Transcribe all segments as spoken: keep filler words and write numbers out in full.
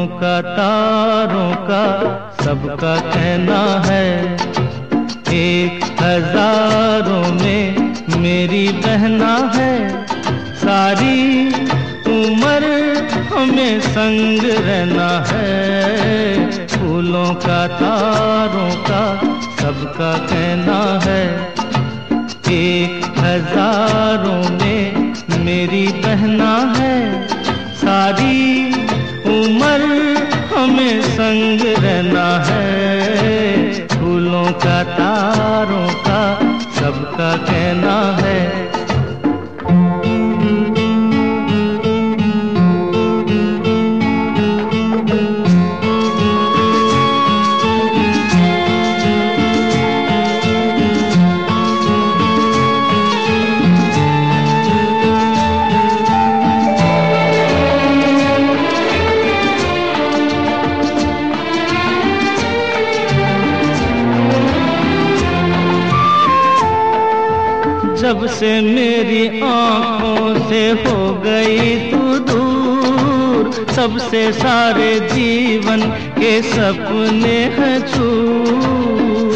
फूलों का तारों का सबका कहना है, एक हजारों में मेरी बहना है। सारी उम्र हमें संग रहना है, फूलों का तारों का सबका कहना है, एक हजारों में मेरी बहना है। सारी उम्र हमें संग रहना है, फूलों का तारों का सबका कहना है। जब से मेरी आँखों से हो गई तू दूर, तब से सारे जीवन के सपने हैं चूर।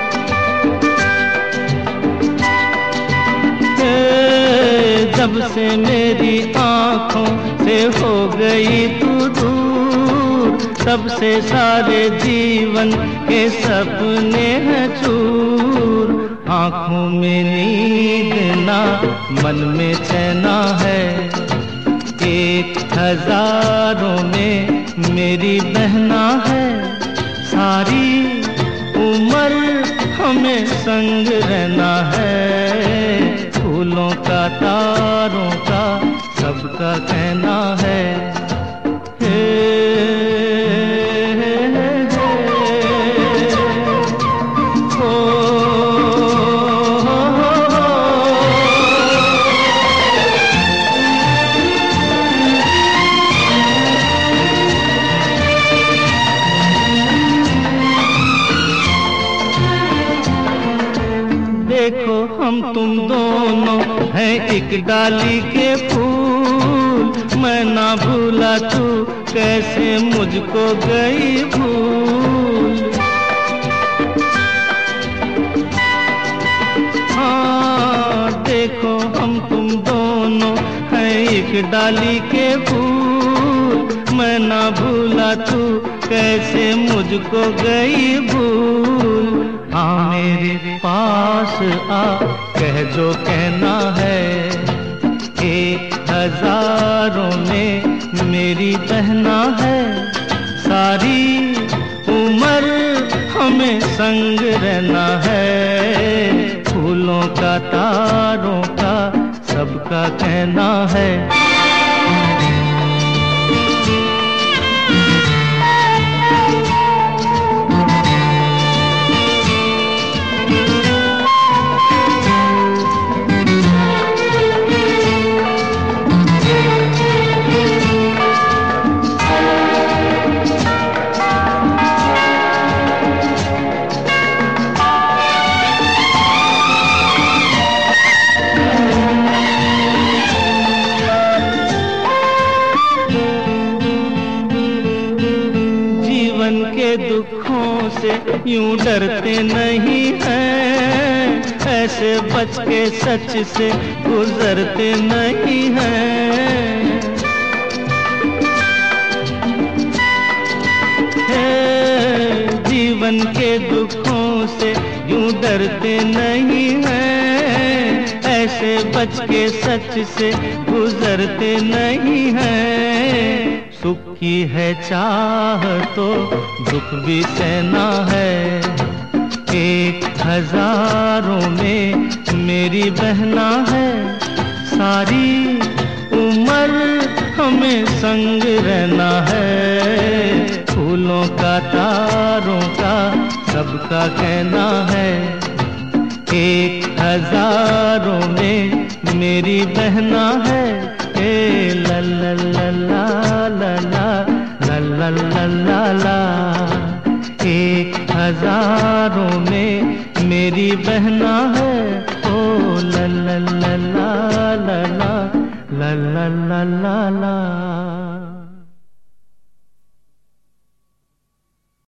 जब से मेरी आँखों से हो गई तू दूर, तब से सारे जीवन के सपने हैं चूर। आँखों में नींद ना मन में चैना है, एक हजारों में मेरी बहना है। सारी उम्र हमें संग रहना है, फूलों का तारों का सबका कहना है। देखो हम तुम दोनों हैं एक डाली के फूल, मैं ना भूला तू कैसे मुझको गई भूल। हाँ देखो हम तुम दोनों हैं एक डाली के फूल, मैं ना भूला तू कैसे मुझको गई भूल। हाँ मेरे पास आ कह जो कहना है, एक हजारों में मेरी बहना है। सारी उम्र हमें संग रहना है, फूलों का तारों का सबका कहना है। के दुखों से यूं डरते नहीं हैं, ऐसे बच के सच से गुजरते नहीं हैं। जीवन के दुखों से यूं डरते नहीं हैं, ऐसे बच के सच से गुजरते नहीं हैं। सुख की है चाह तो दुख भी सहना है, एक हजारों में मेरी बहना है। सारी उम्र हमें संग रहना है, फूलों का तारों का सबका कहना है, एक हजारों में मेरी बहना है। ए ला ला ला ला ला ला ला ला ला ला, एक हजारों में मेरी बहना है। ओ ला ला ला ला ला ला ला ला ला ला।